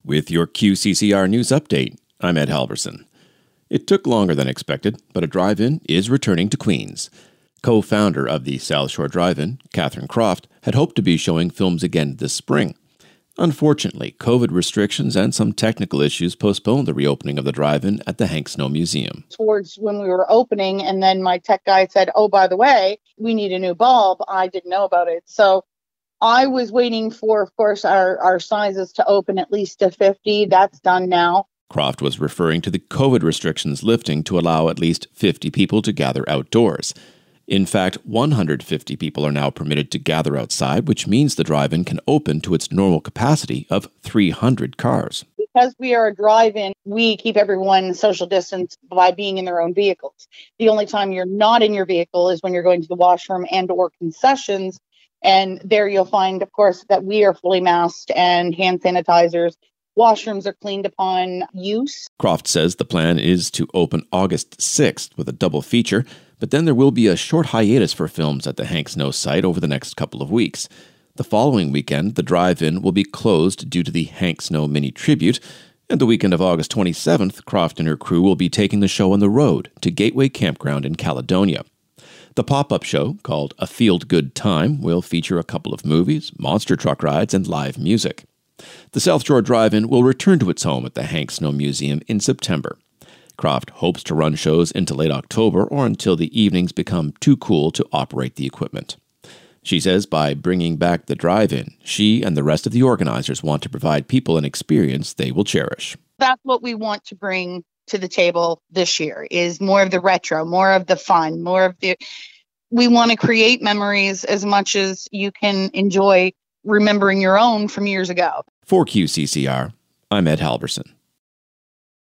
With your QCCR News Update, I'm Ed Halverson. It took longer than expected, but a drive-in is returning to Queens. Co-founder of the South Shore Drive-In, Catherine Croft, had hoped to be showing films again this spring. Unfortunately, COVID restrictions and some technical issues postponed the reopening of the drive-in at the Hank Snow Museum. Towards when we were opening, and then my tech guy said, oh, by the way, we need a new bulb. I didn't know about it. So I was waiting for, of course, our sizes to open at least to 50. That's done now. Croft was referring to the COVID restrictions lifting to allow at least 50 people to gather outdoors. In fact, 150 people are now permitted to gather outside, which means the drive-in can open to its normal capacity of 300 cars. Because we are a drive-in, we keep everyone social distance by being in their own vehicles. The only time you're not in your vehicle is when you're going to the washroom and or concessions. And there you'll find, of course, that we are fully masked and hand sanitizers. Washrooms are cleaned upon use. Croft says the plan is to open August 6th with a double feature, but then there will be a short hiatus for films at the Hank Snow site over the next couple of weeks. The following weekend, the drive-in will be closed due to the Hank Snow mini tribute, and the weekend of August 27th, Croft and her crew will be taking the show on the road to Gateway Campground in Caledonia. The pop-up show, called A Field Good Time, will feature a couple of movies, monster truck rides, and live music. The South Shore Drive-In will return to its home at the Hank Snow Museum in September. Croft hopes to run shows into late October or until the evenings become too cool to operate the equipment. She says by bringing back the drive-in, she and the rest of the organizers want to provide people an experience they will cherish. That's what we want to bring to the table this year, is more of the retro, more of the fun, we want to create memories as much as you can enjoy remembering your own from years ago. For QCCR, I'm Ed Halverson.